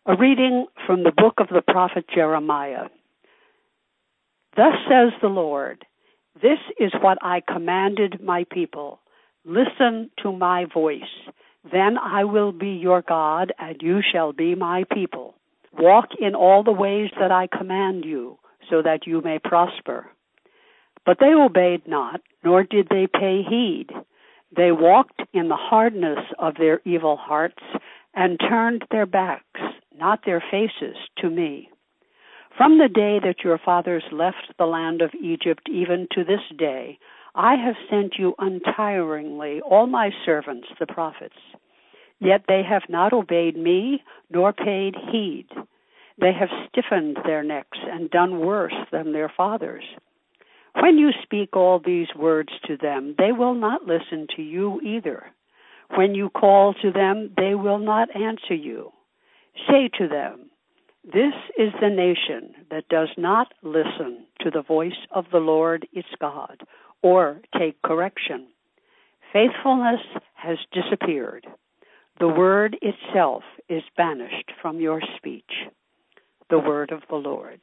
A reading from the book of the prophet Jeremiah. Thus says the Lord, this is what I commanded my people. Listen to my voice. Then I will be your God, and you shall be my people. Walk in all the ways that I command you, so that you may prosper. But they obeyed not, nor did they pay heed. They walked in the hardness of their evil hearts, and turned their backs, not their faces, to me. From the day that your fathers left the land of Egypt, even to this day, I have sent you untiringly all my servants, the prophets. Yet they have not obeyed me, nor paid heed. They have stiffened their necks and done worse than their fathers. When you speak all these words to them, they will not listen to you either. When you call to them, they will not answer you. Say to them, this is the nation that does not listen to the voice of the Lord its God, or take correction. Faithfulness has disappeared. The word itself is banished from your speech. The word of the Lord.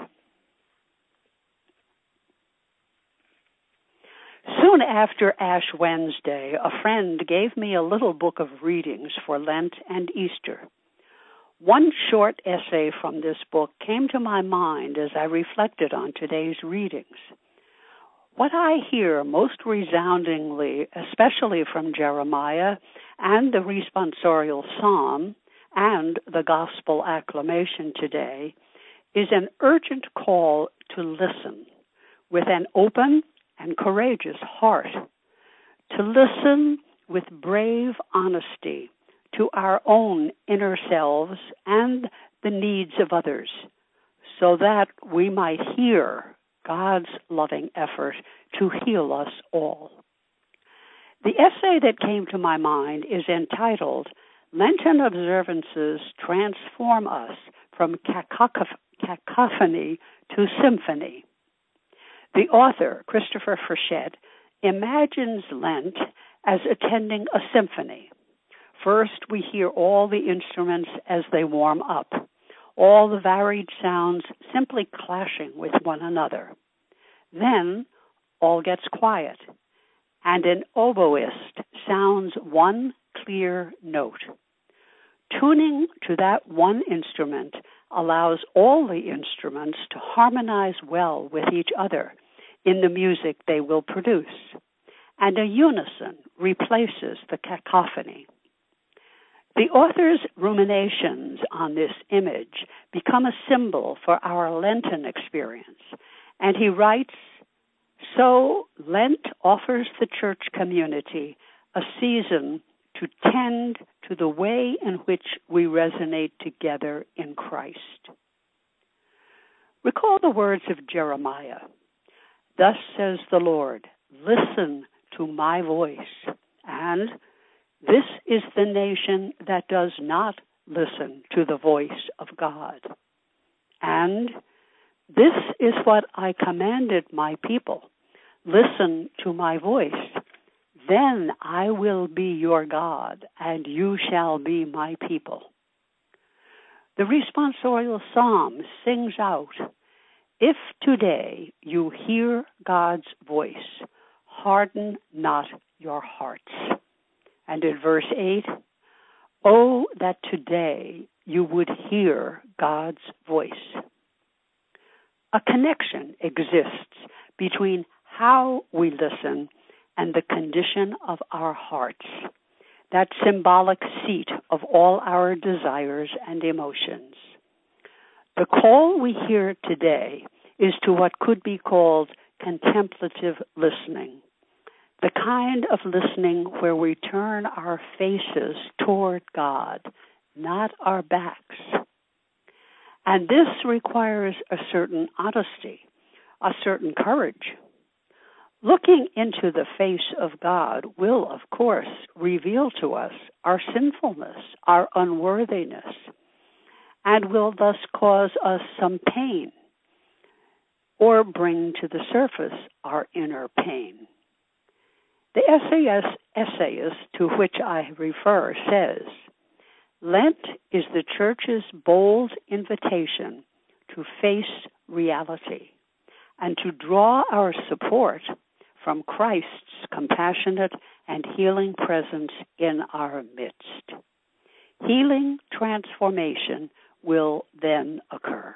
Soon after Ash Wednesday, a friend gave me a little book of readings for Lent and Easter. One short essay from this book came to my mind as I reflected on today's readings. What I hear most resoundingly, especially from Jeremiah and the responsorial psalm and the gospel acclamation today, is an urgent call to listen with an open and courageous heart, to listen with brave honesty to our own inner selves and the needs of others, so that we might hear God's loving effort to heal us all. The essay that came to my mind is entitled, Lenten Observances Transform Us from Cacophony to Symphony. The author, Christopher Frechette, imagines Lent as attending a symphony. First, we hear all the instruments as they warm up, all the varied sounds simply clashing with one another. Then, all gets quiet, and an oboist sounds one clear note. Tuning to that one instrument allows all the instruments to harmonize well with each other in the music they will produce, and a unison replaces the cacophony. The author's ruminations on this image become a symbol for our Lenten experience, and he writes, so Lent offers the church community a season to tend to the way in which we resonate together in Christ. Recall the words of Jeremiah. Thus says the Lord, listen to my voice, and this is the nation that does not listen to the voice of God. And this is what I commanded my people. Listen to my voice. Then I will be your God, and you shall be my people. The responsorial psalm sings out, if today you hear God's voice, harden not your hearts. And in verse 8, oh, that today you would hear God's voice. A connection exists between how we listen and the condition of our hearts, that symbolic seat of all our desires and emotions. The call we hear today is to what could be called contemplative listening, the kind of listening where we turn our faces toward God, not our backs. And this requires a certain honesty, a certain courage. Looking into the face of God will, of course, reveal to us our sinfulness, our unworthiness, and will thus cause us some pain or bring to the surface our inner pain. The essayist to which I refer says, Lent is the Church's bold invitation to face reality and to draw our support from Christ's compassionate and healing presence in our midst. Healing transformation will then occur.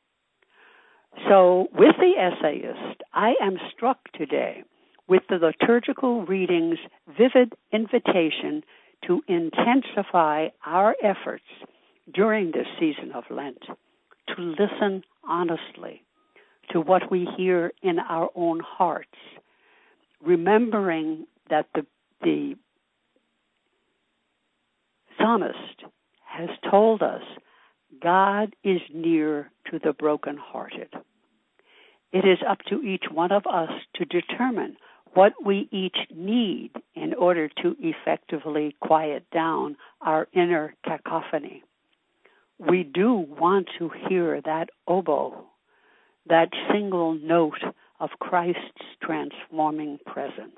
So, with the essayist, I am struck today with the liturgical reading's vivid invitation to intensify our efforts during this season of Lent, to listen honestly to what we hear in our own hearts, remembering that the psalmist has told us God is near to the brokenhearted. It is up to each one of us to determine what we each need in order to effectively quiet down our inner cacophony. We do want to hear that oboe, that single note of Christ's transforming presence.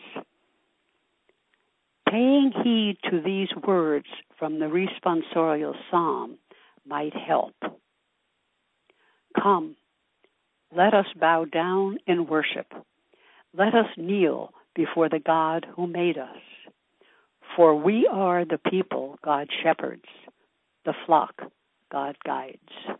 Paying heed to these words from the responsorial psalm might help. Come, let us bow down in worship. Let us kneel before the God who made us. For we are the people God shepherds, the flock God guides.